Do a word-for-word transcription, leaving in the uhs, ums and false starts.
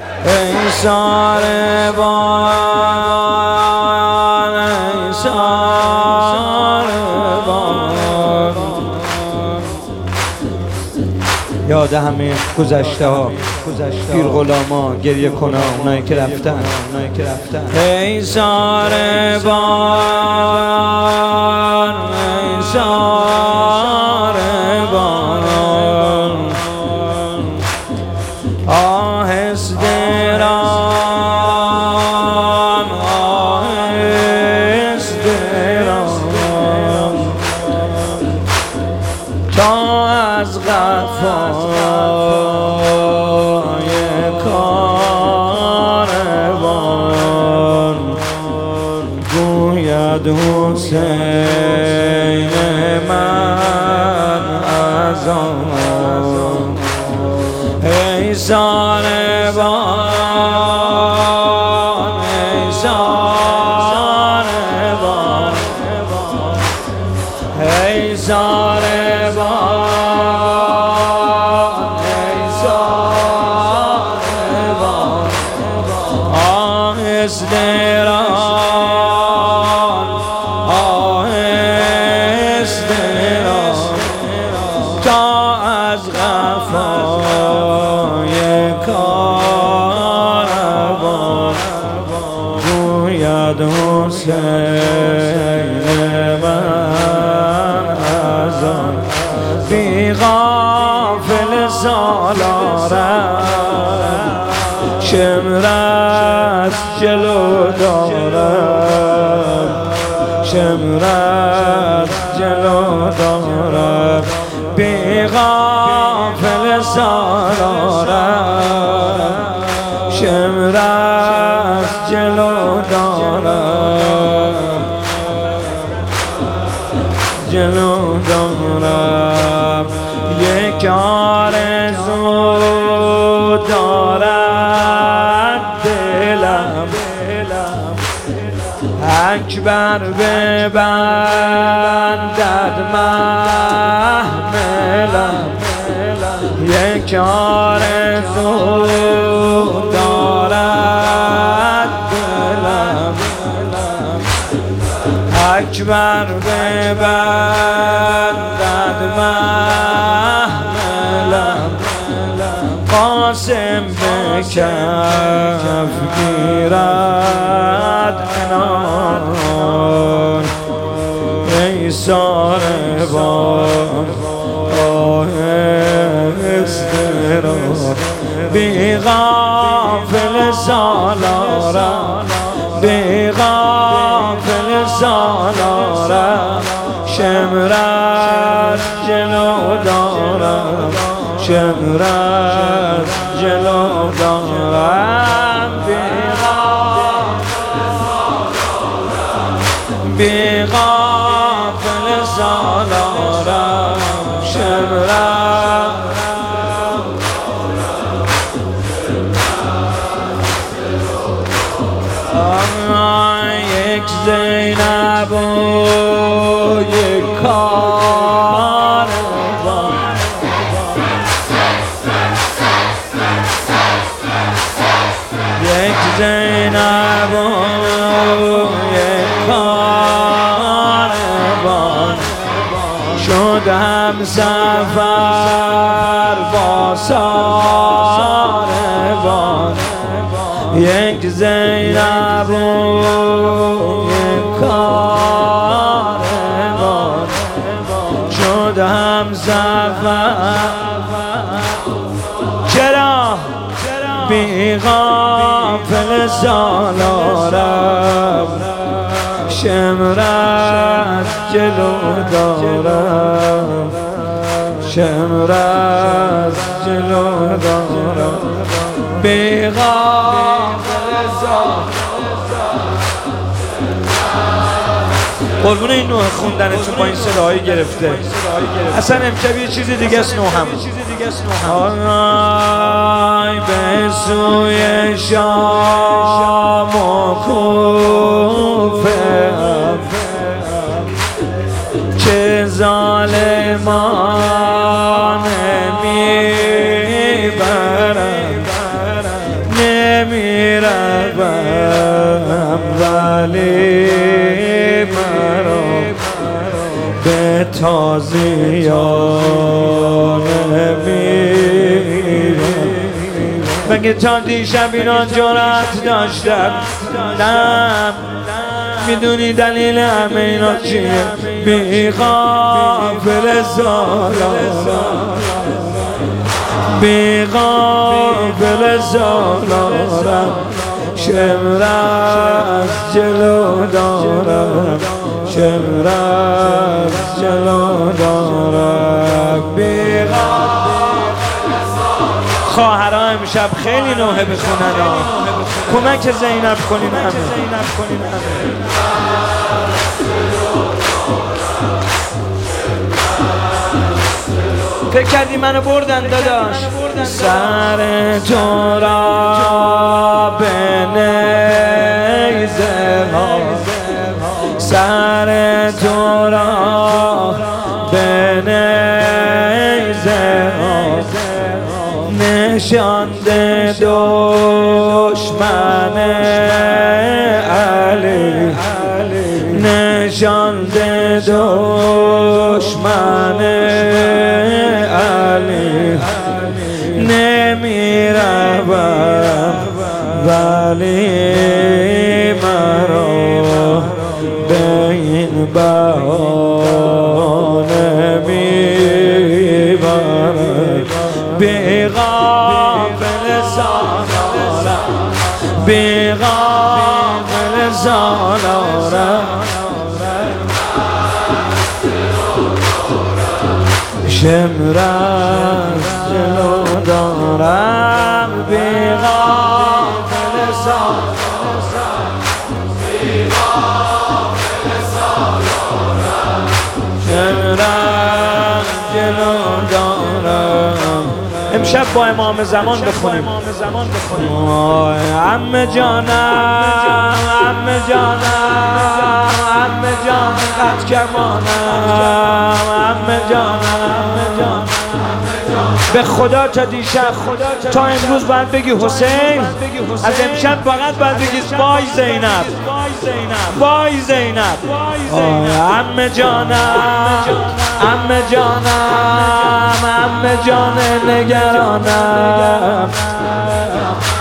ای ساربان ای ساربان یاد همه گذشته ها پیر غلاما گریه کنه اونایی که رفتن اونایی که رفتن ای ساربان ای ساربان آهسته ران آهسته ران تا از قفای کاروان گوید حسین من از آن ای ساربان ای ساربان ای ساربان ای ساربان آهسته ران آهسته ران تا از قفای کاروان گوید حسین من از آن بی غافل سالارم شمرت جلو دارم شمرت جلو دارم بی غافل سالارم شمرت جلو دارم جلو دارم یک آرزو دارد دلم اکبر ببندد محملم یک آرزو دارد دلم اکبر ببندد محملم قاسم به کف گیرد عنان ای ساربان آهسته ران بی غافل سالارم بی غافل سالارم شمرت جلو دارم شمرت جلو دارم بی غافل سالارم شمرت یک زینب و یک کاروان یک زینب و یک کاروان شد هم سفر با ساربان یک زینب و یک کاروان شد هم سفر چرا بی غافل سالارم شمرت جلو دارم شمرت جلو دارم بی غافل قربون این نوع خوندنتون با این صداهایی گرفته اصلا امشب یه چیز دیگه است نوع هم آی به سوی شام و کوفه چه ظالمان میبرند روم ولی مرا به تازیان میرم. مگه تا دیشب اینا جرأت داشتن؟ نه میدونی دلیل همه اینا چیه؟ بی غافل سالارم، بی غافل سالارم، شمر از جلو دارم، شمر از جلو دارم، بی خواهرها امشب خیلی نوحه بخونن ها، کمک زینب کنین همه. فکر کردی منو بردن داداش؟ سر تو را به نیزه ها، سر تو را به نیزه ها نشانده دشمن علی، نشانده دشمن علی. نمی روم ولی مرا به این بهانه میبرد. بی غافل سالارم، بی غافل سالارم، شمر از جلو دارم، بی غافل سالارم، بی غافل سالارم، شمر از جلو دارم. امشب با امام زمان بخونیم. عمه جانم، عمه جانم، عمه جانم قد کمانم، عمه جانم، به خدا تا دیشب تا امروز باید بگی حسین، از امشب فقط باید بگی وای زینب، وای زینب. عمه جانم، عمه جانم، عمه جان نگرانم،